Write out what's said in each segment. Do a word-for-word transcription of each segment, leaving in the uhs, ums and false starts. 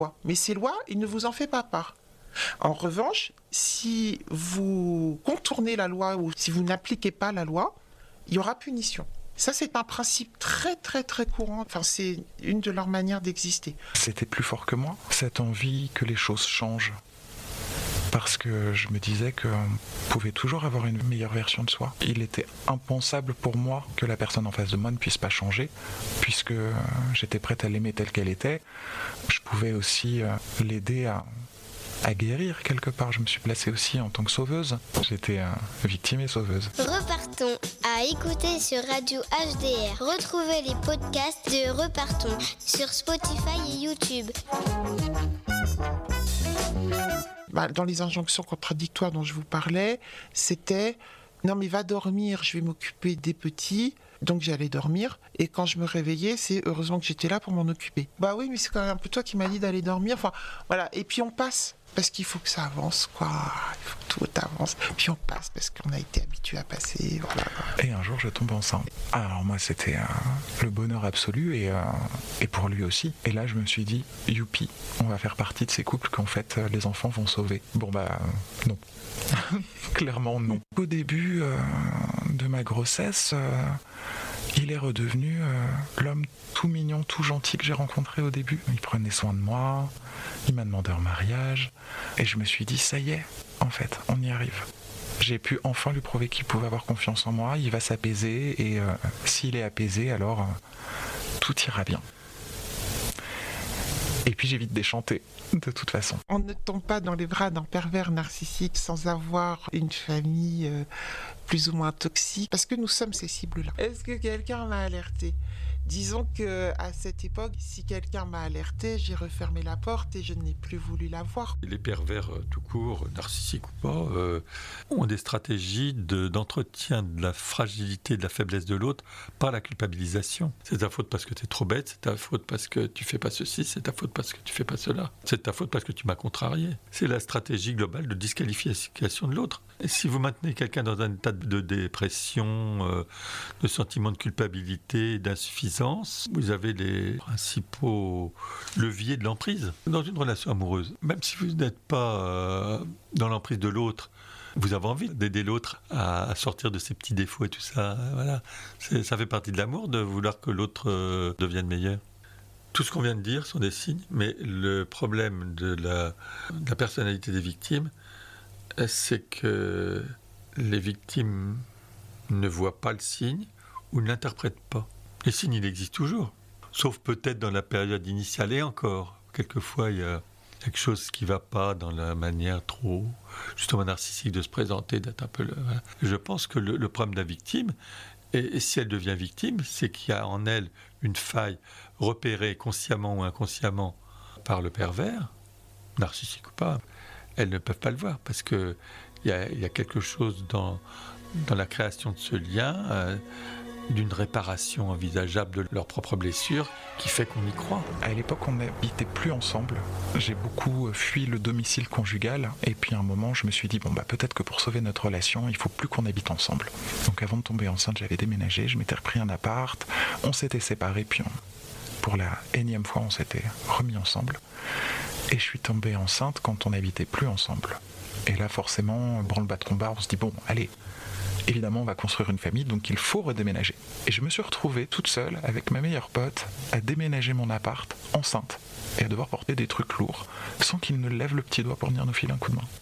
Mais ces lois, il ne vous en fait pas part. En revanche, si vous contournez la loi ou si vous n'appliquez pas la loi, il y aura punition. Ça, c'est un principe très, très, très courant. Enfin, c'est une de leurs manières d'exister. C'était plus fort que moi, cette envie que les choses changent. Parce que je me disais qu'on pouvait toujours avoir une meilleure version de soi. Il était impensable pour moi que la personne en face de moi ne puisse pas changer, puisque j'étais prête à l'aimer telle qu'elle était. Je pouvais aussi l'aider à... à guérir quelque part. Je me suis placée aussi en tant que sauveuse. J'étais euh, victime et sauveuse. Repartons à écouter sur Radio H D R. Retrouvez les podcasts de Repartons sur Spotify et YouTube. Bah, dans les injonctions contradictoires dont je vous parlais, c'était « Non mais va dormir, je vais m'occuper des petits ». Donc j'allais dormir, et quand je me réveillais, c'est heureusement que j'étais là pour m'en occuper. Bah oui, mais c'est quand même un peu toi qui m'as dit d'aller dormir. Enfin, voilà. Et puis on passe, parce qu'il faut que ça avance, quoi. Il faut que tout avance. Puis on passe, parce qu'on a été habitué à passer, voilà. Et un jour, je tombe enceinte. Alors moi, c'était euh, le bonheur absolu, et, euh, et pour lui aussi. Et là, je me suis dit, youpi, on va faire partie de ces couples qu'en fait, les enfants vont sauver. Bon bah, euh, non. Clairement non. Au début euh, de ma grossesse, euh, il est redevenu euh, l'homme tout mignon, tout gentil que j'ai rencontré au début. Il prenait soin de moi, il m'a demandé en mariage, et je me suis dit, ça y est, en fait, on y arrive. J'ai pu enfin lui prouver qu'il pouvait avoir confiance en moi, il va s'apaiser, et euh, s'il est apaisé, alors euh, tout ira bien. Et puis j'ai vite déchanté, de toute façon. On ne tombe pas dans les bras d'un pervers narcissique sans avoir une famille euh, plus ou moins toxique, parce que nous sommes ces cibles-là. Est-ce que quelqu'un m'a alerté ? Disons qu'à cette époque, si quelqu'un m'a alerté, j'ai refermé la porte et je n'ai plus voulu la voir. Les pervers euh, tout court, narcissiques ou pas, euh, ont des stratégies de, d'entretien de la fragilité, de la faiblesse de l'autre par la culpabilisation. C'est ta faute parce que tu es trop bête, c'est ta faute parce que tu fais pas ceci, c'est ta faute parce que tu fais pas cela, c'est ta faute parce que tu m'as contrarié. C'est la stratégie globale de disqualification de l'autre. Et si vous maintenez quelqu'un dans un état de dépression, euh, de sentiment de culpabilité, d'insuffisance, vous avez les principaux leviers de l'emprise. Dans une relation amoureuse, même si vous n'êtes pas euh, dans l'emprise de l'autre, vous avez envie d'aider l'autre à, à sortir de ses petits défauts et tout ça. Voilà. C'est, ça fait partie de l'amour de vouloir que l'autre euh, devienne meilleur. Tout ce qu'on vient de dire sont des signes, mais le problème de la, de la personnalité des victimes, c'est que les victimes ne voient pas le signe ou ne l'interprètent pas. Les signes, il existe toujours, sauf peut-être dans la période initiale et encore. Quelquefois, il y a quelque chose qui ne va pas dans la manière trop, justement, narcissique de se présenter, d'être un peu... Le, voilà. Je pense que le, le problème de la victime, et, et si elle devient victime, c'est qu'il y a en elle une faille repérée consciemment ou inconsciemment par le pervers, narcissique ou pas. Elles ne peuvent pas le voir parce qu'il y a, y a quelque chose dans, dans la création de ce lien, euh, d'une réparation envisageable de leurs propres blessures qui fait qu'on y croit. À l'époque, on n'habitait plus ensemble. J'ai beaucoup fui le domicile conjugal et puis à un moment, je me suis dit, bon, bah, peut-être que pour sauver notre relation, il ne faut plus qu'on habite ensemble. Donc avant de tomber enceinte, j'avais déménagé, je m'étais repris un appart, on s'était séparés, puis on, pour la énième fois, on s'était remis ensemble. Et je suis tombée enceinte quand on n'habitait plus ensemble. Et là, forcément, branle-bas-trombarde, on se dit, bon, allez, évidemment, on va construire une famille, donc il faut redéménager. Et je me suis retrouvée toute seule, avec ma meilleure pote, à déménager mon appart, enceinte, et à devoir porter des trucs lourds, sans qu'il ne lève le petit doigt pour venir nous filer un coup de main.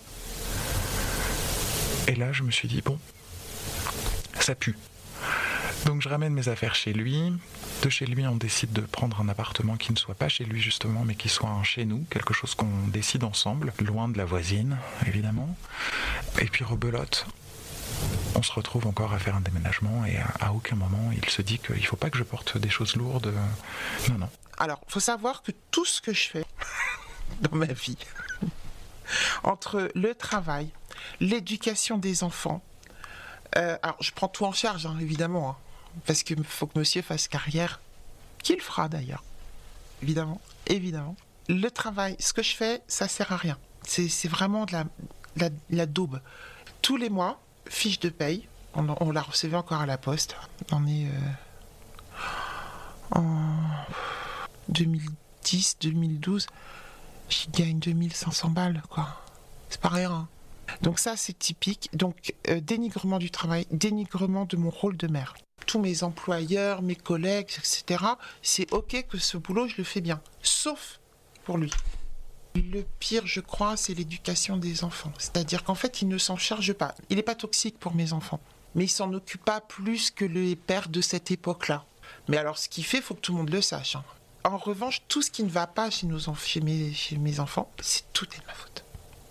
Et là, je me suis dit, bon, ça pue. Donc je ramène mes affaires chez lui. De chez lui, on décide de prendre un appartement qui ne soit pas chez lui justement, mais qui soit un chez nous, quelque chose qu'on décide ensemble, loin de la voisine, évidemment. Et puis rebelote, on se retrouve encore à faire un déménagement et à, à aucun moment il se dit qu'il ne faut pas que je porte des choses lourdes. Non, non. Alors, il faut savoir que tout ce que je fais dans ma vie, entre le travail, l'éducation des enfants, euh, alors je prends tout en charge, hein, évidemment, hein, parce qu'il faut que monsieur fasse carrière, qu'il fera d'ailleurs, évidemment, évidemment. Le travail, ce que je fais, ça sert à rien. C'est, c'est vraiment de la, la, la daube. Tous les mois, fiche de paye, on, on la recevait encore à la poste. On est euh, en deux mille dix, deux mille douze. j'y gagne deux mille cinq cents balles, quoi. C'est pas rien. Donc ça, c'est typique. Donc, euh, dénigrement du travail, dénigrement de mon rôle de mère. Tous mes employeurs, mes collègues, et cetera, c'est OK que ce boulot, je le fais bien. Sauf pour lui. Le pire, je crois, c'est l'éducation des enfants. C'est-à-dire qu'en fait, il ne s'en charge pas. Il n'est pas toxique pour mes enfants. Mais il s'en occupe pas plus que les pères de cette époque-là. Mais alors, ce qu'il fait, il faut que tout le monde le sache. Hein. En revanche, tout ce qui ne va pas chez, nos enf- chez, mes, chez mes enfants, c'est tout est de ma faute.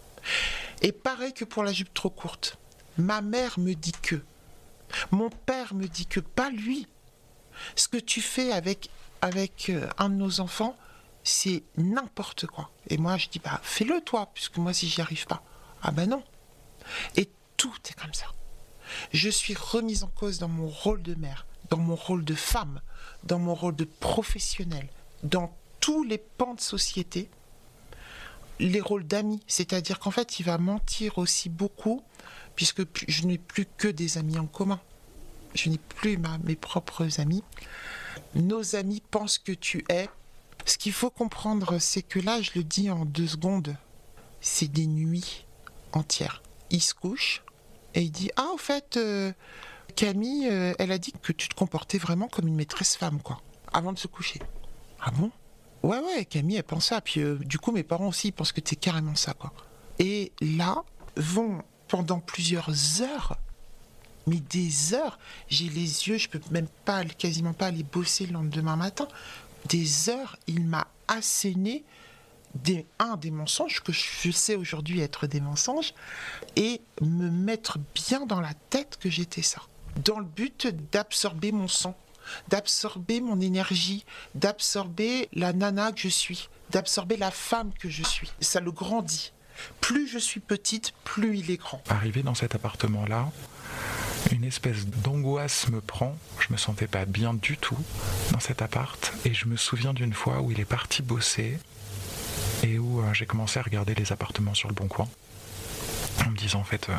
Et pareil que pour la jupe trop courte. Ma mère me dit que. Mon père me dit que, pas lui. Ce que tu fais avec, avec euh, un de nos enfants, c'est n'importe quoi. Et moi, je dis, bah, fais-le toi, puisque moi, si j'y arrive pas. Ah ben non. Et tout est comme ça. Je suis remise en cause dans mon rôle de mère, dans mon rôle de femme, dans mon rôle de professionnelle, dans tous les pans de société. Les rôles d'amis, c'est-à-dire qu'en fait, il va mentir aussi beaucoup, puisque je n'ai plus que des amis en commun. Je n'ai plus ma, mes propres amis. Nos amis pensent que tu es. Ce qu'il faut comprendre, c'est que là, je le dis en deux secondes, c'est des nuits entières. Il se couche et il dit « Ah, au fait, euh, Camille, euh, elle a dit que tu te comportais vraiment comme une maîtresse femme, quoi, avant de se coucher. » Ah bon ? Ouais, ouais, Camille, elle pense ça. Puis, euh, du coup, mes parents aussi, ils pensent que t'es carrément ça, quoi. Et là, vont, pendant plusieurs heures, mais des heures, j'ai les yeux, je peux même pas, quasiment pas aller bosser le lendemain matin. Des heures, il m'a asséné des, un, des mensonges, que je sais aujourd'hui être des mensonges, et me mettre bien dans la tête que j'étais ça. Dans le but d'absorber mon sang, d'absorber mon énergie, d'absorber la nana que je suis, d'absorber la femme que je suis. Ça le grandit. Plus je suis petite, plus il est grand. Arrivé dans cet appartement-là, une espèce d'angoisse me prend. Je me sentais pas bien du tout dans cet appart. Et je me souviens d'une fois où il est parti bosser et où euh, j'ai commencé à regarder les appartements sur le Bon Coin en me disant en fait... Euh,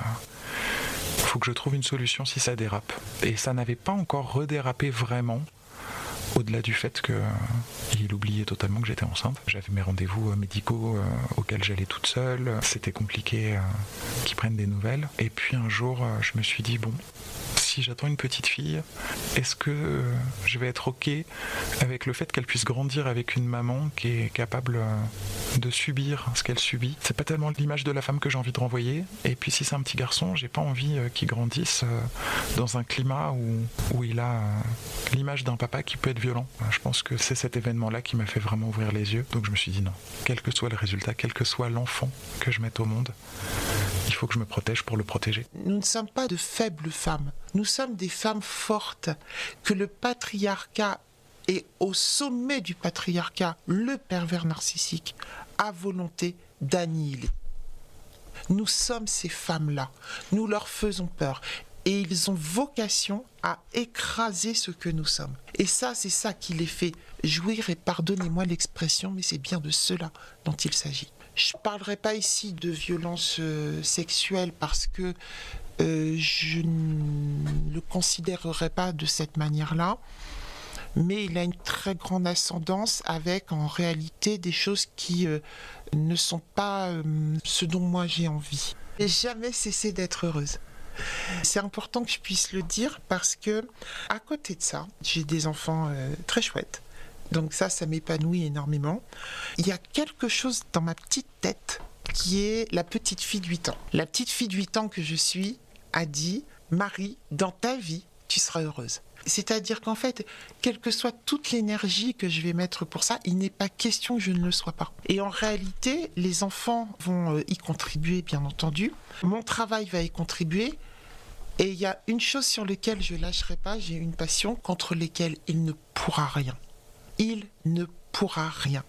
faut que je trouve une solution si ça dérape. Et ça n'avait pas encore redérapé vraiment, au-delà du fait qu'il oubliait totalement que j'étais enceinte. J'avais mes rendez-vous médicaux euh, auxquels j'allais toute seule. C'était compliqué euh, qu'ils prennent des nouvelles. Et puis un jour, euh, je me suis dit, bon, si j'attends une petite fille, est-ce que euh, je vais être OK avec le fait qu'elle puisse grandir avec une maman qui est capable euh, de subir ce qu'elle subit? C'est pas tellement l'image de la femme que j'ai envie de renvoyer. Et puis si c'est un petit garçon, j'ai pas envie euh, qu'il grandisse euh, dans un climat où, où il a euh, l'image d'un papa qui peut être violent. Je pense que c'est cet événement-là qui m'a fait vraiment ouvrir les yeux. Donc je me suis dit non, quel que soit le résultat, quel que soit l'enfant que je mette au monde, il faut que je me protège pour le protéger. Nous ne sommes pas de faibles femmes. Nous sommes des femmes fortes que le patriarcat et au sommet du patriarcat, le pervers narcissique a volonté d'annihiler. Nous sommes ces femmes-là. Nous leur faisons peur. Et ils ont vocation à écraser ce que nous sommes. Et ça, c'est ça qui les fait jouir, et pardonnez-moi l'expression, mais c'est bien de cela dont il s'agit. Je ne parlerai pas ici de violence euh, sexuelle parce que euh, je ne le considérerai pas de cette manière-là, mais il a une très grande ascendance avec en réalité des choses qui euh, ne sont pas euh, ce dont moi j'ai envie. J'ai jamais cessé d'être heureuse. C'est important que je puisse le dire parce que, à côté de ça, j'ai des enfants euh, très chouettes. Donc ça, ça m'épanouit énormément. Il y a quelque chose dans ma petite tête qui est la petite fille de huit ans. La petite fille de huit ans que je suis a dit « Marie, dans ta vie, tu seras heureuse ». C'est-à-dire qu'en fait, quelle que soit toute l'énergie que je vais mettre pour ça, il n'est pas question que je ne le sois pas. Et en réalité, les enfants vont y contribuer, bien entendu. Mon travail va y contribuer. Et il y a une chose sur laquelle je ne lâcherai pas, j'ai une passion contre laquelle il ne pourra rien. Il ne pourra rien.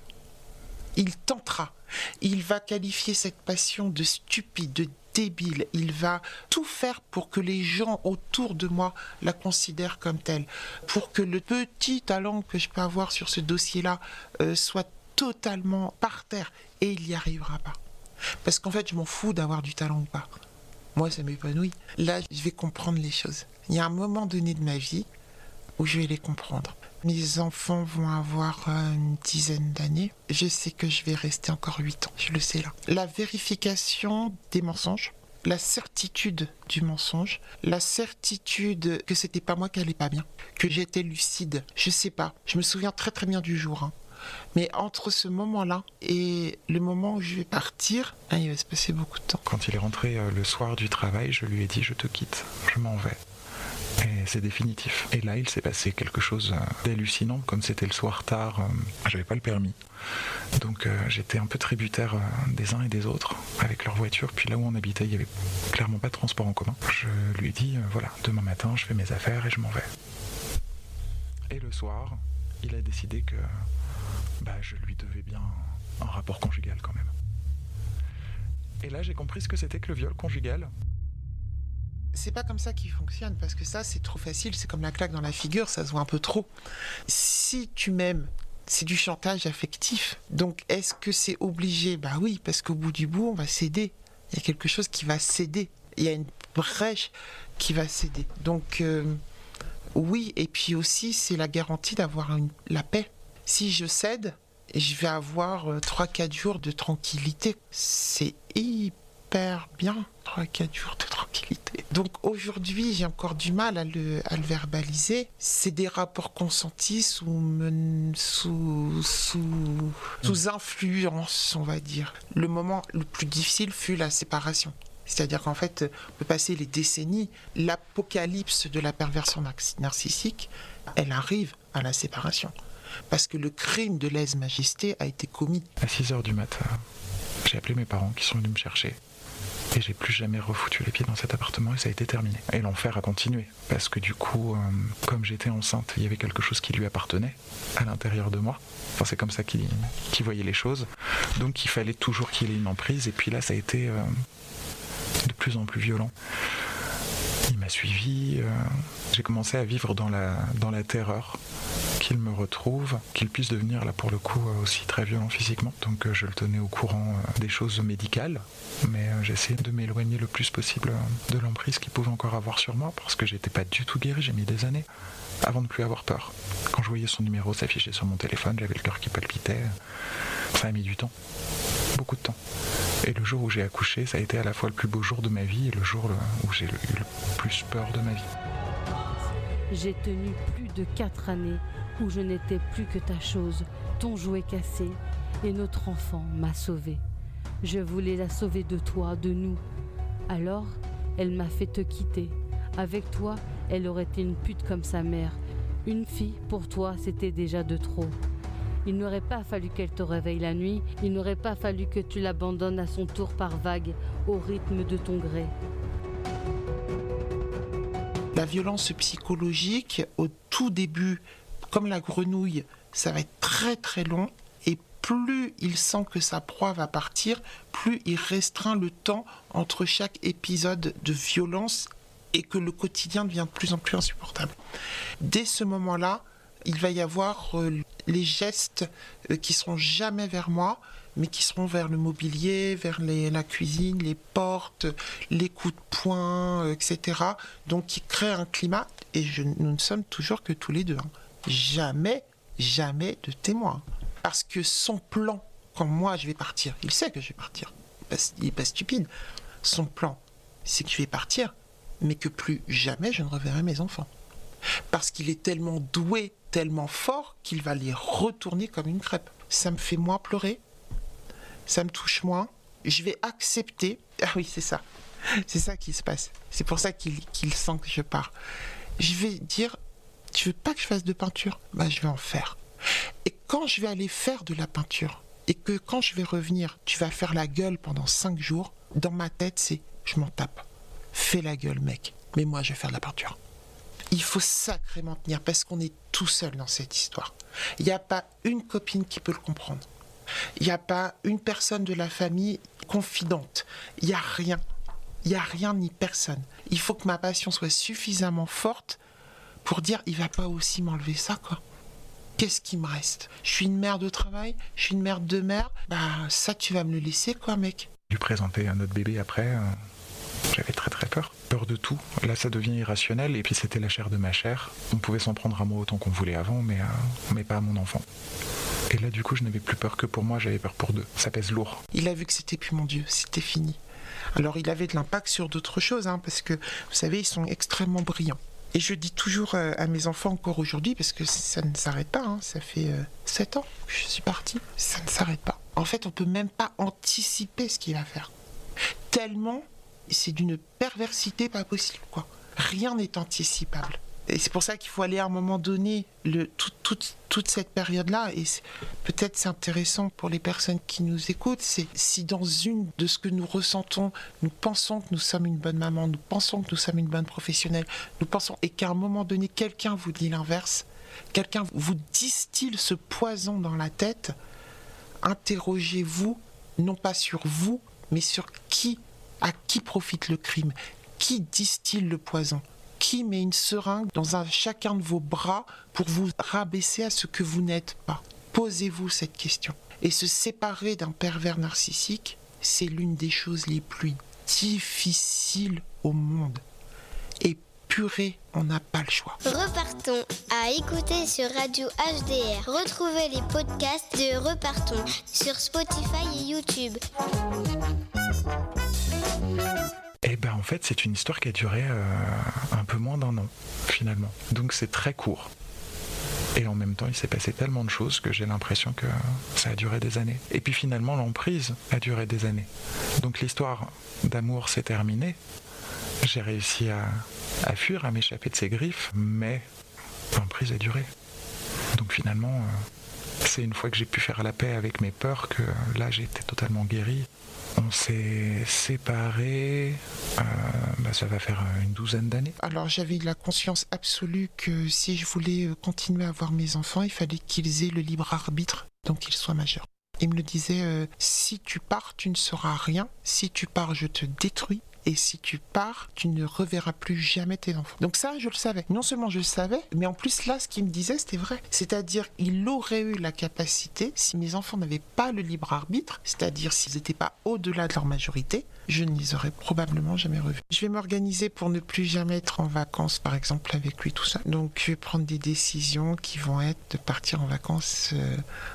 Il tentera. Il va qualifier cette passion de stupide, de débile. Il va tout faire pour que les gens autour de moi la considèrent comme telle. Pour que le petit talent que je peux avoir sur ce dossier-là euh, soit totalement par terre. Et il n'y arrivera pas. Parce qu'en fait, je m'en fous d'avoir du talent ou pas. Moi, ça m'épanouit. Là, je vais comprendre les choses. Il y a un moment donné de ma vie où je vais les comprendre. Mes enfants vont avoir euh, une dizaine d'années. Je sais que je vais rester encore huit ans, je le sais là. La vérification des mensonges, la certitude du mensonge, la certitude que c'était pas moi qui allait pas bien, que j'étais lucide, je sais pas. Je me souviens très très bien du jour, hein. Mais entre ce moment-là et le moment où je vais partir, hein, il va se passer beaucoup de temps. Quand il est rentré euh, le soir du travail, je lui ai dit « je te quitte, je m'en vais ». Et c'est définitif. Et là, il s'est passé quelque chose d'hallucinant. Comme c'était le soir tard, euh, j'avais pas le permis. Donc euh, j'étais un peu tributaire euh, des uns et des autres avec leur voiture. Puis là où on habitait, il y avait clairement pas de transport en commun. Je lui ai dit, euh, voilà, demain matin, je fais mes affaires et je m'en vais. Et le soir, il a décidé que bah, je lui devais bien un rapport conjugal quand même. Et là, j'ai compris ce que c'était que le viol conjugal. C'est pas comme ça qu'il fonctionne, parce que ça, c'est trop facile, c'est comme la claque dans la figure, ça se voit un peu trop. Si tu m'aimes, c'est du chantage affectif. Donc, est-ce que c'est obligé ? Bah oui, parce qu'au bout du bout, on va céder. Il y a quelque chose qui va céder. Il y a une brèche qui va céder. Donc, euh, oui, et puis aussi, c'est la garantie d'avoir une, la paix. Si je cède, je vais avoir euh, trois quatre jours de tranquillité. C'est hyper bien, trois quatre jours de tranquillité. Donc aujourd'hui, j'ai encore du mal à le, à le verbaliser. C'est des rapports consentis sous, men, sous, sous, sous influence, on va dire. Le moment le plus difficile fut la séparation. C'est-à-dire qu'en fait, on peut passer les décennies. L'apocalypse de la perversion narcissique, elle arrive à la séparation. Parce que le crime de lèse-majesté a été commis. À six heures du matin, j'ai appelé mes parents qui sont venus me chercher. Et j'ai plus jamais refoutu les pieds dans cet appartement et ça a été terminé. Et l'enfer a continué. Parce que du coup, euh, comme j'étais enceinte, il y avait quelque chose qui lui appartenait à l'intérieur de moi. Enfin, c'est comme ça qu'il, qu'il voyait les choses. Donc il fallait toujours qu'il ait une emprise. Et puis là, ça a été euh, de plus en plus violent. Il m'a suivi. Euh, j'ai commencé à vivre dans la, dans la terreur qu'il me retrouve, qu'il puisse devenir là pour le coup aussi très violent physiquement. Donc euh, je le tenais au courant euh, des choses médicales, mais euh, j'essayais de m'éloigner le plus possible de l'emprise qu'il pouvait encore avoir sur moi, parce que j'étais pas du tout guéri, j'ai mis des années avant de plus avoir peur. Quand je voyais son numéro s'afficher sur mon téléphone, j'avais le cœur qui palpitait. Ça a mis du temps, beaucoup de temps. Et le jour où j'ai accouché, ça a été à la fois le plus beau jour de ma vie et le jour où j'ai eu le plus peur de ma vie. J'ai tenu plus de quatre années où je n'étais plus que ta chose, ton jouet cassé, et notre enfant m'a sauvée. Je voulais la sauver de toi, de nous. Alors, elle m'a fait te quitter. Avec toi, elle aurait été une pute comme sa mère. Une fille, pour toi, c'était déjà de trop. Il n'aurait pas fallu qu'elle te réveille la nuit, il n'aurait pas fallu que tu l'abandonnes à son tour par vagues, au rythme de ton gré. La violence psychologique, au tout début, comme la grenouille, ça va être très très long. Et plus il sent que sa proie va partir, plus il restreint le temps entre chaque épisode de violence et que le quotidien devient de plus en plus insupportable. Dès ce moment-là, il va y avoir euh, les gestes euh, qui seront jamais vers moi, mais qui seront vers le mobilier, vers les, la cuisine, les portes, les coups de poing, euh, et cetera. Donc qui créent un climat, et je, nous ne sommes toujours que tous les deux. Hein. Jamais, jamais de témoin. Parce que son plan, quand moi je vais partir, il sait que je vais partir, il n'est pas stupide. Son plan, c'est que je vais partir, mais que plus jamais je ne reverrai mes enfants. Parce qu'il est tellement doué, tellement fort, qu'il va les retourner comme une crêpe. Ça me fait moins pleurer, ça me touche moins, je vais accepter... Ah oui, c'est ça, c'est ça qui se passe. C'est pour ça qu'il, qu'il sent que je pars. Je vais dire, tu veux pas que je fasse de peinture ? Bah, je vais en faire. Et quand je vais aller faire de la peinture, et que quand je vais revenir, tu vas faire la gueule pendant cinq jours, dans ma tête, c'est, je m'en tape. Fais la gueule, mec, mais moi, je vais faire de la peinture. Il faut sacrément tenir parce qu'on est tout seul dans cette histoire. Il n'y a pas une copine qui peut le comprendre. Il n'y a pas une personne de la famille confidente. Il n'y a rien. Il n'y a rien ni personne. Il faut que ma passion soit suffisamment forte pour dire il ne va pas aussi m'enlever ça, quoi. Qu'est-ce qui me reste ? Je suis une mère de travail, je suis une mère de mère. Bah ça, tu vas me le laisser, quoi, mec. Lui présenter un autre bébé après... Euh... J'avais très très peur. Peur de tout. Là, ça devient irrationnel. Et puis, c'était la chair de ma chair. On pouvait s'en prendre à moi autant qu'on voulait avant, mais, euh, mais pas à mon enfant. Et là, du coup, je n'avais plus peur que pour moi, j'avais peur pour deux. Ça pèse lourd. Il a vu que c'était plus mon Dieu, c'était fini. Alors, il avait de l'impact sur d'autres choses, hein, parce que, vous savez, ils sont extrêmement brillants. Et je dis toujours euh, à mes enfants encore aujourd'hui, parce que ça ne s'arrête pas, hein, ça fait euh, sept ans que je suis partie, ça ne s'arrête pas. En fait, on ne peut même pas anticiper ce qu'il va faire. Tellement, c'est d'une perversité pas possible, quoi. Rien n'est anticipable. Et c'est pour ça qu'il faut aller à un moment donné, le, tout, tout, toute cette période-là, et c'est, peut-être c'est intéressant pour les personnes qui nous écoutent, c'est si dans une de ce que nous ressentons, nous pensons que nous sommes une bonne maman, nous pensons que nous sommes une bonne professionnelle, nous pensons, et qu'à un moment donné, quelqu'un vous dit l'inverse, quelqu'un vous distille ce poison dans la tête, interrogez-vous, non pas sur vous, mais sur qui, à qui profite le crime, qui distille le poison. Qui met une seringue dans un, chacun de vos bras pour vous rabaisser à ce que vous n'êtes pas? Posez-vous cette question. Et se séparer d'un pervers narcissique, c'est l'une des choses les plus difficiles au monde. Et purée, on n'a pas le choix. Repartons à écouter sur Radio H D R. Retrouvez les podcasts de Repartons sur Spotify et YouTube. Eh ben en fait, c'est une histoire qui a duré euh, un peu moins d'un an, finalement. Donc c'est très court. Et en même temps, il s'est passé tellement de choses que j'ai l'impression que ça a duré des années. Et puis finalement, l'emprise a duré des années. Donc l'histoire d'amour s'est terminée. J'ai réussi à, à fuir, à m'échapper de ses griffes, mais l'emprise a duré. Donc finalement, euh, c'est une fois que j'ai pu faire la paix avec mes peurs que là, j'ai été totalement guéri. On s'est séparés, euh, bah ça va faire une douzaine d'années. Alors j'avais la conscience absolue que si je voulais continuer à avoir mes enfants, il fallait qu'ils aient le libre arbitre, donc qu'ils soient majeurs. Il me le disait, euh, si tu pars, tu ne seras rien. Si tu pars, je te détruis. Et si tu pars, tu ne reverras plus jamais tes enfants. Donc ça, je le savais. Non seulement je le savais, mais en plus là, ce qu'il me disait, c'était vrai. C'est-à-dire, il aurait eu la capacité, si mes enfants n'avaient pas le libre arbitre, c'est-à-dire s'ils n'étaient pas au-delà de leur majorité, je ne les aurais probablement jamais revus. Je vais m'organiser pour ne plus jamais être en vacances, par exemple, avec lui, tout ça. Donc je vais prendre des décisions qui vont être de partir en vacances... Euh,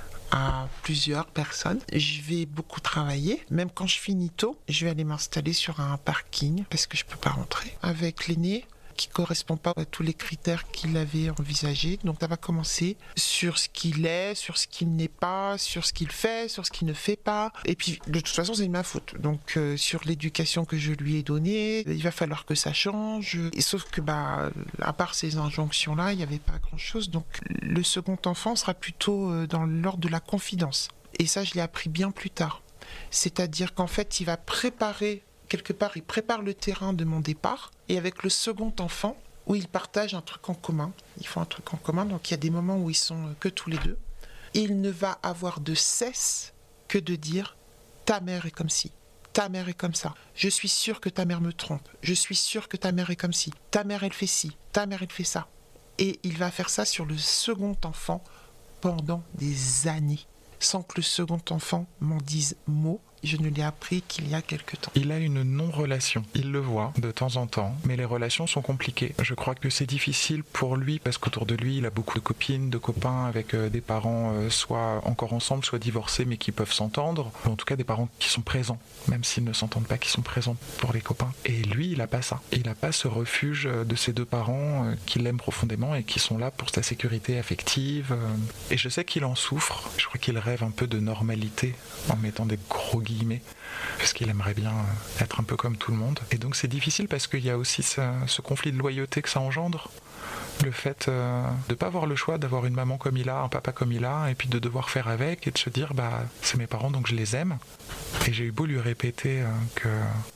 à plusieurs personnes. Je vais beaucoup travailler. Même quand je finis tôt, je vais aller m'installer sur un parking parce que je peux pas rentrer. Avec l'aîné qui correspond pas à tous les critères qu'il avait envisagés. Donc ça va commencer sur ce qu'il est, sur ce qu'il n'est pas, sur ce qu'il fait, sur ce qu'il ne fait pas. Et puis de toute façon, c'est de ma faute. Donc euh, sur l'éducation que je lui ai donnée, il va falloir que ça change. Et sauf que bah à part ces injonctions-là, il n'y avait pas grand-chose. Donc le second enfant sera plutôt dans l'ordre de la confidence. Et ça, je l'ai appris bien plus tard. C'est-à-dire qu'en fait, il va préparer quelque part, il prépare le terrain de mon départ. Et avec le second enfant, où ils partagent un truc en commun, ils font un truc en commun, donc il y a des moments où ils sont que tous les deux. Il ne va avoir de cesse que de dire « ta mère est comme ci, ta mère est comme ça, je suis sûr que ta mère me trompe, je suis sûr que ta mère est comme ci, ta mère elle fait ci, ta mère elle fait ça ». Et il va faire ça sur le second enfant pendant des années, sans que le second enfant m'en dise mot. Je ne l'ai appris qu'il y a quelque temps. Il a une non-relation. Il le voit de temps en temps, mais les relations sont compliquées. Je crois que c'est difficile pour lui parce qu'autour de lui, il a beaucoup de copines, de copains avec euh, des parents euh, soit encore ensemble, soit divorcés, mais qui peuvent s'entendre. Ou en tout cas, des parents qui sont présents, même s'ils ne s'entendent pas, qui sont présents pour les copains. Et lui, il n'a pas ça. Il n'a pas ce refuge de ses deux parents euh, qui l'aiment profondément et qui sont là pour sa sécurité affective. Euh. Et je sais qu'il en souffre. Je crois qu'il rêve un peu de normalité en mettant des gros guillemets. Parce qu'il aimerait bien être un peu comme tout le monde. Et donc c'est difficile parce qu'il y a aussi ce, ce conflit de loyauté que ça engendre. Le fait euh, de ne pas avoir le choix d'avoir une maman comme il a, un papa comme il a, et puis de devoir faire avec et de se dire bah c'est mes parents donc je les aime. Et j'ai eu beau lui répéter euh, que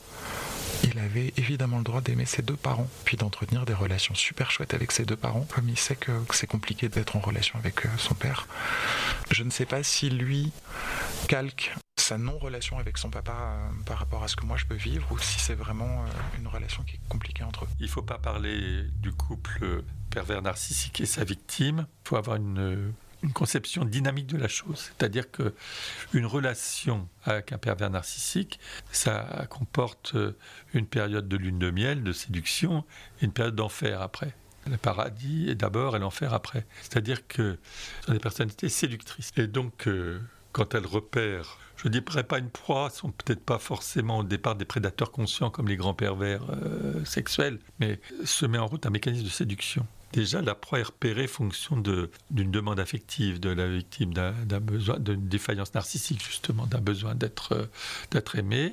il avait évidemment le droit d'aimer ses deux parents, puis d'entretenir des relations super chouettes avec ses deux parents, comme il sait que, que c'est compliqué d'être en relation avec euh, son père. Je ne sais pas si lui calque sa non-relation avec son papa euh, par rapport à ce que moi je peux vivre, ou si c'est vraiment euh, une relation qui est compliquée entre eux. Il ne faut pas parler du couple pervers narcissique et sa victime. Il faut avoir une une conception dynamique de la chose. C'est-à-dire qu'une relation avec un pervers narcissique, ça comporte une période de lune de miel, de séduction, et une période d'enfer après. Le paradis est d'abord et l'enfer après. C'est-à-dire que ce sont des personnalités séductrices. Et donc, euh, quand elles repèrent, je ne dirais pas une proie, ne sont peut-être pas forcément au départ des prédateurs conscients comme les grands pervers euh, sexuels, mais se met en route un mécanisme de séduction. Déjà, la proie est repérée fonction de, d'une demande affective de la victime, d'un, d'un besoin, d'une défaillance narcissique justement, d'un besoin d'être, euh, d'être aimé.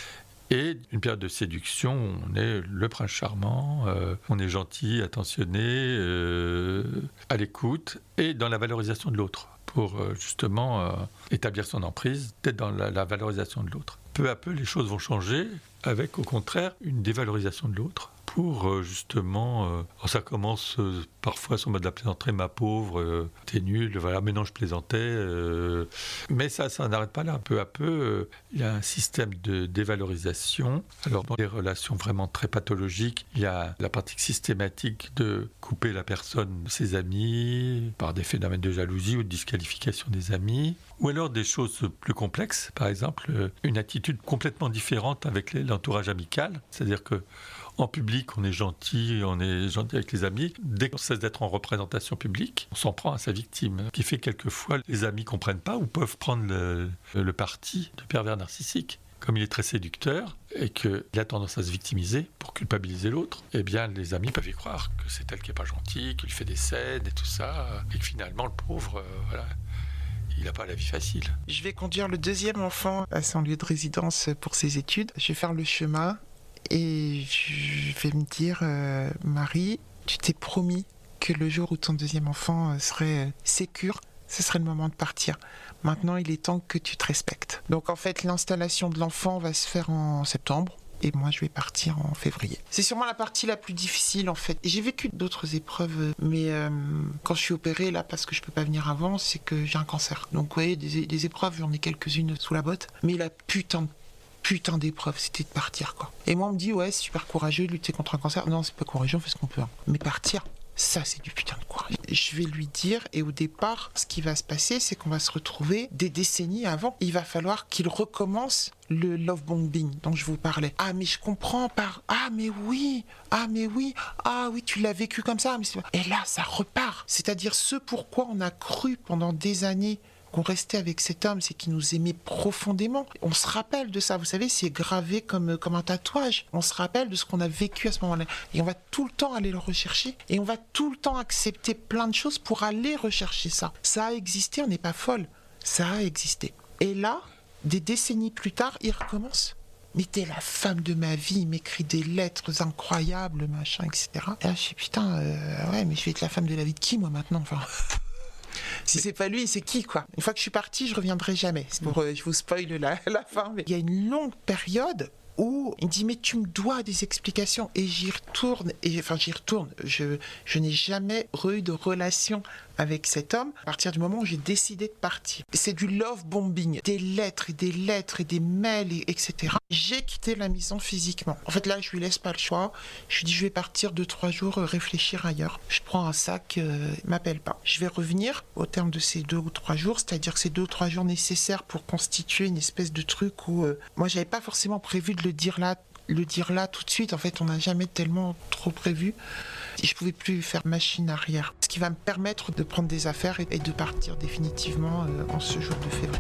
Et une période de séduction, on est le prince charmant, euh, on est gentil, attentionné, euh, à l'écoute et dans la valorisation de l'autre pour euh, justement euh, établir son emprise, d'être dans la, la valorisation de l'autre. Peu à peu, les choses vont changer avec au contraire une dévalorisation de l'autre. Pour euh, justement, euh, ça commence euh, parfois sur mode de la plaisanterie, ma pauvre, euh, t'es nul, voilà, mais non je plaisantais, euh, mais ça, ça n'arrête pas là. Peu à peu, euh, il y a un système de dévalorisation. Alors dans les relations vraiment très pathologiques, il y a la pratique systématique de couper la personne de ses amis par des phénomènes de jalousie ou de disqualification des amis, ou alors des choses plus complexes, par exemple une attitude complètement différente avec l'entourage amical, c'est-à-dire que en public, on est gentil, on est gentil avec les amis. Dès qu'on cesse d'être en représentation publique, on s'en prend à sa victime. Ce qui fait que quelquefois, les amis ne comprennent pas ou peuvent prendre le, le parti du pervers narcissique. Comme il est très séducteur et qu'il a tendance à se victimiser pour culpabiliser l'autre, eh bien, les amis peuvent y croire que c'est elle qui n'est pas gentille, qu'il fait des scènes et tout ça, et que finalement, le pauvre, euh, voilà, il n'a pas la vie facile. Je vais conduire le deuxième enfant à son lieu de résidence pour ses études. Je vais faire le chemin. Et je vais me dire, euh, Marie, tu t'es promis que le jour où ton deuxième enfant serait sécure, ce serait le moment de partir. Maintenant, il est temps que tu te respectes. Donc en fait, l'installation de l'enfant va se faire en septembre. Et moi, je vais partir en février. C'est sûrement la partie la plus difficile, en fait. J'ai vécu d'autres épreuves, mais euh, quand je suis opérée, là, parce que je peux pas venir avant, c'est que j'ai un cancer. Donc, vous voyez, des, des épreuves, j'en ai quelques-unes sous la botte. Mais la putain de putain d'épreuve, c'était de partir, quoi. Et moi, on me dit, ouais, c'est super courageux de lutter contre un cancer. Non, c'est pas courageux, on fait ce qu'on peut. Hein. Mais partir, ça, c'est du putain de courage. Je vais lui dire, et au départ, ce qui va se passer, c'est qu'on va se retrouver des décennies avant. Il va falloir qu'il recommence le love bombing dont je vous parlais. Ah, mais je comprends par... Ah, mais oui. Ah, mais oui. Ah, oui, tu l'as vécu comme ça. Mais c'est... Et là, ça repart. C'est-à-dire ce pourquoi on a cru pendant des années qu'on restait avec cet homme, c'est qu'il nous aimait profondément. On se rappelle de ça, vous savez, c'est gravé comme, comme un tatouage. On se rappelle de ce qu'on a vécu à ce moment-là. Et on va tout le temps aller le rechercher. Et on va tout le temps accepter plein de choses pour aller rechercher ça. Ça a existé, on n'est pas folle. Ça a existé. Et là, des décennies plus tard, il recommence. Mais t'es la femme de ma vie, il m'écrit des lettres incroyables, machin, et cetera. Et là, je dis, putain, euh, ouais, mais je vais être la femme de la vie de qui, moi, maintenant, enfin... Si c'est pas lui, c'est qui, quoi? Une fois que je suis partie, je reviendrai jamais. C'est pour, euh, je vous spoil la, la fin. Mais il y a une longue période où il me dit, mais tu me dois des explications. Et j'y retourne, et enfin j'y retourne. Je, je n'ai jamais eu de relation avec cet homme à partir du moment où j'ai décidé de partir. C'est du love bombing, des lettres et des lettres et des mails, et, etc. J'ai quitté la maison physiquement. En fait, là, je lui laisse pas le choix. Je lui dis, je vais partir deux, trois jours, euh, réfléchir ailleurs. Je prends un sac, euh, il m'appelle pas. Je vais revenir au terme de ces deux ou trois jours, c'est-à-dire que ces deux ou trois jours nécessaires pour constituer une espèce de truc où euh, moi, j'avais pas forcément prévu de le dire là, le dire là tout de suite. En fait, on n'a jamais tellement trop prévu. Je pouvais plus faire machine arrière. Ce qui va me permettre de prendre des affaires et de partir définitivement euh, en ce jour de février.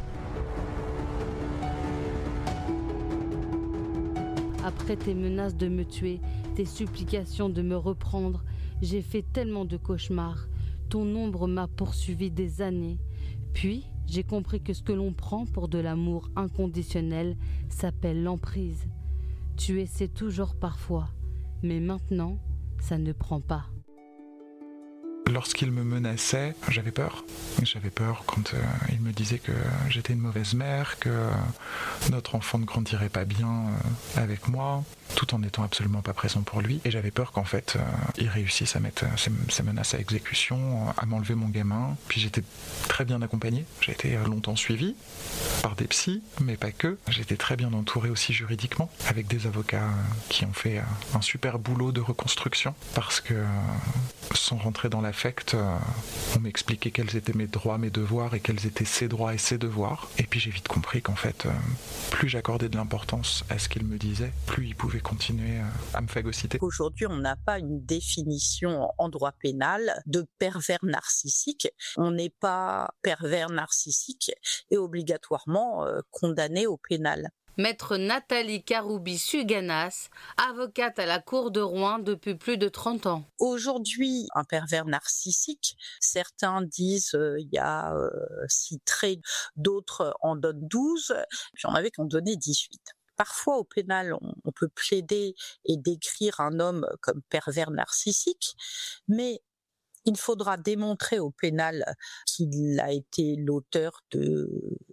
Après tes menaces de me tuer, tes supplications de me reprendre, j'ai fait tellement de cauchemars. Ton ombre m'a poursuivi des années. Puis, j'ai compris que ce que l'on prend pour de l'amour inconditionnel s'appelle l'emprise. Tu essaies toujours parfois, mais maintenant, ça ne prend pas. Lorsqu'il me menaçait, j'avais peur. J'avais peur quand euh, il me disait que j'étais une mauvaise mère, que euh, notre enfant ne grandirait pas bien euh, avec moi, tout en n'étant absolument pas présent pour lui. Et j'avais peur qu'en fait, euh, il réussisse à mettre ces, ces menaces à exécution, à m'enlever mon gamin. Puis j'étais très bien accompagné. J'ai été longtemps suivi par des psys, mais pas que. J'étais très bien entouré aussi juridiquement, avec des avocats qui ont fait euh, un super boulot de reconstruction, parce que euh, sans rentrer dans la affect, euh, on m'expliquait quels étaient mes droits, mes devoirs et quels étaient ses droits et ses devoirs. Et puis j'ai vite compris qu'en fait, euh, plus j'accordais de l'importance à ce qu'il me disait, plus il pouvait continuer euh, à me phagocyter. Aujourd'hui, on n'a pas une définition en droit pénal de pervers narcissique. On n'est pas pervers narcissique et obligatoirement euh, condamné au pénal. Maître Nathalie Karoubi-Suganas, avocate à la Cour de Rouen depuis plus de trente ans. Aujourd'hui, un pervers narcissique, certains disent euh, il y a euh, six traits, d'autres en donnent douze, j'en avais qui en donnaient dix-huit. Parfois, au pénal, on, on peut plaider et décrire un homme comme pervers narcissique, mais il faudra démontrer au pénal qu'il a été l'auteur de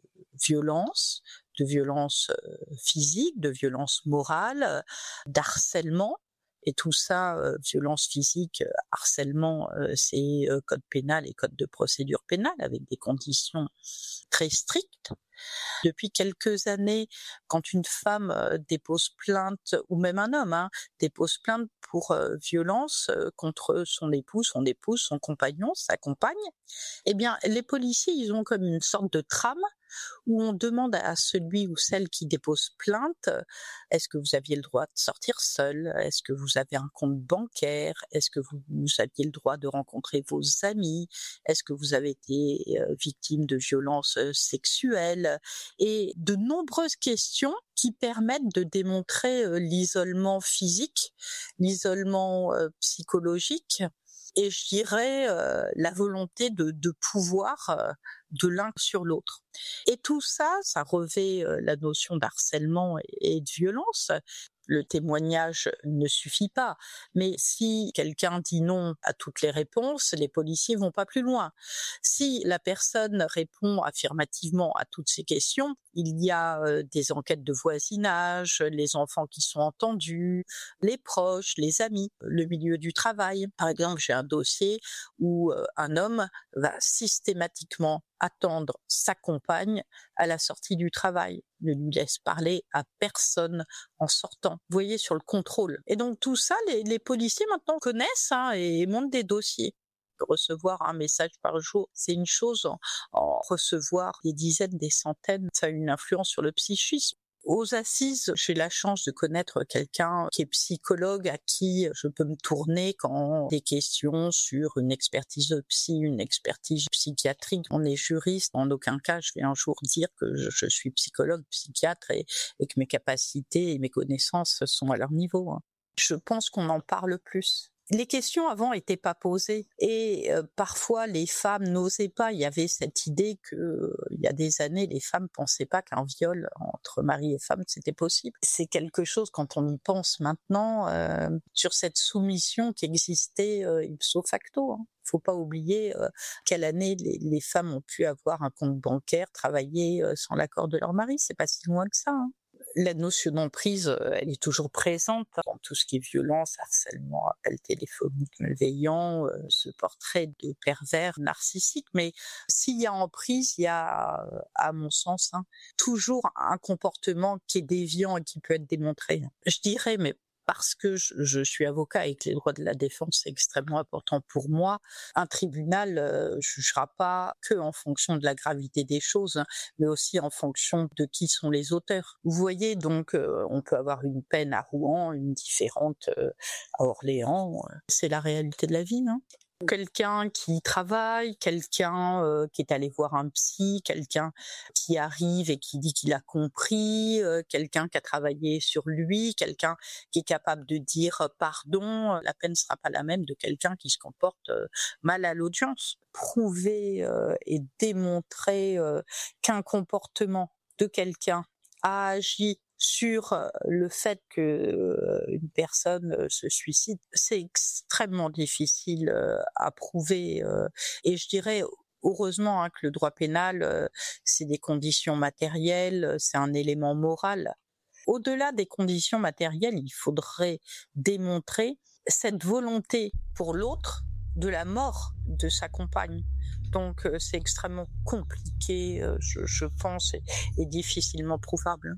violences, de violences physiques, de violences morales, d'harcèlement. Et tout ça, euh, violence physique, harcèlement, euh, c'est euh, code pénal et code de procédure pénale avec des conditions très strictes. Depuis quelques années, quand une femme euh, dépose plainte, ou même un homme, hein, dépose plainte pour euh, violence euh, contre son époux, son épouse, son compagnon, sa compagne, eh bien, les policiers, ils ont comme une sorte de trame où on demande à celui ou celle qui dépose plainte, est-ce que vous aviez le droit de sortir seul? Est-ce que vous avez un compte bancaire? Est-ce que vous, vous aviez le droit de rencontrer vos amis? Est-ce que vous avez été euh, victime de violences euh, sexuelles? Et de nombreuses questions qui permettent de démontrer euh, l'isolement physique, l'isolement euh, psychologique, et je dirais euh, la volonté de, de pouvoir euh, de l'un sur l'autre. Et tout ça, ça revêt euh, la notion d'harcèlement et, et de violence. Le témoignage ne suffit pas, mais si quelqu'un dit non à toutes les réponses, les policiers vont pas plus loin. Si la personne répond affirmativement à toutes ces questions, il y a euh, des enquêtes de voisinage, les enfants qui sont entendus, les proches, les amis, le milieu du travail. Par exemple, j'ai un dossier où euh, un homme va systématiquement attendre sa compagne à la sortie du travail, ne lui laisse parler à personne en sortant. Vous voyez, sur le contrôle. Et donc tout ça, les, les policiers maintenant connaissent hein, et montent des dossiers. Recevoir un message par jour, c'est une chose. En, en recevoir des dizaines, des centaines, ça a une influence sur le psychisme. Aux assises, j'ai la chance de connaître quelqu'un qui est psychologue à qui je peux me tourner quand des questions sur une expertise de psy, une expertise psychiatrique. On est juriste, en aucun cas je vais un jour dire que je, je suis psychologue, psychiatre et, et que mes capacités et mes connaissances sont à leur niveau. Hein. Je pense qu'on en parle plus. Les questions avant n'étaient pas posées et euh, parfois les femmes n'osaient pas. Il y avait cette idée que euh, il y a des années, les femmes pensaient pas qu'un viol entre mari et femme c'était possible. C'est quelque chose quand on y pense maintenant euh, sur cette soumission qui existait euh, ipso facto. Hein. Faut pas oublier euh, quelle année les, les femmes ont pu avoir un compte bancaire, travailler euh, sans l'accord de leur mari. C'est pas si loin que ça. Hein. La notion d'emprise, elle est toujours présente dans tout ce qui est violence, harcèlement, appel téléphonique malveillant, ce portrait de pervers narcissique. Mais s'il y a emprise, il y a, à mon sens, hein, toujours un comportement qui est déviant et qui peut être démontré. Je dirais, mais parce que je, je suis avocat et que les droits de la défense c'est extrêmement important pour moi, un tribunal euh, jugera pas que en fonction de la gravité des choses, hein, mais aussi en fonction de qui sont les auteurs. Vous voyez, donc euh, on peut avoir une peine à Rouen, une différente euh, à Orléans. C'est la réalité de la vie, non ? Quelqu'un qui travaille, quelqu'un euh, qui est allé voir un psy, quelqu'un qui arrive et qui dit qu'il a compris, euh, quelqu'un qui a travaillé sur lui, quelqu'un qui est capable de dire pardon, la peine ne sera pas la même de quelqu'un qui se comporte euh, mal à l'audience. Prouver euh, et démontrer euh, qu'un comportement de quelqu'un a agi sur le fait que euh, une personne euh, se suicide, c'est extrêmement difficile euh, à prouver. Euh, et je dirais, heureusement hein, que le droit pénal, euh, c'est des conditions matérielles, c'est un élément moral. Au-delà des conditions matérielles, il faudrait démontrer cette volonté pour l'autre de la mort de sa compagne. Donc euh, c'est extrêmement compliqué, euh, je, je pense, et, et difficilement prouvable.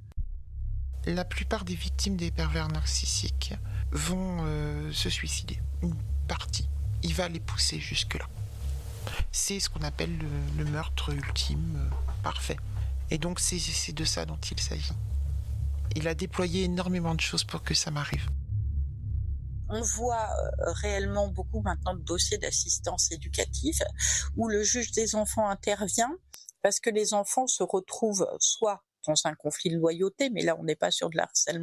La plupart des victimes des pervers narcissiques vont euh, se suicider, une partie. il va les pousser jusque-là. C'est ce qu'on appelle le, le meurtre ultime, euh, parfait. Et donc c'est, c'est de ça dont il s'agit. Il a déployé énormément de choses pour que ça m'arrive. On voit réellement beaucoup maintenant de dossiers d'assistance éducative où le juge des enfants intervient parce que les enfants se retrouvent soit dans un conflit de loyauté, mais là on n'est pas sur de l'harcèlement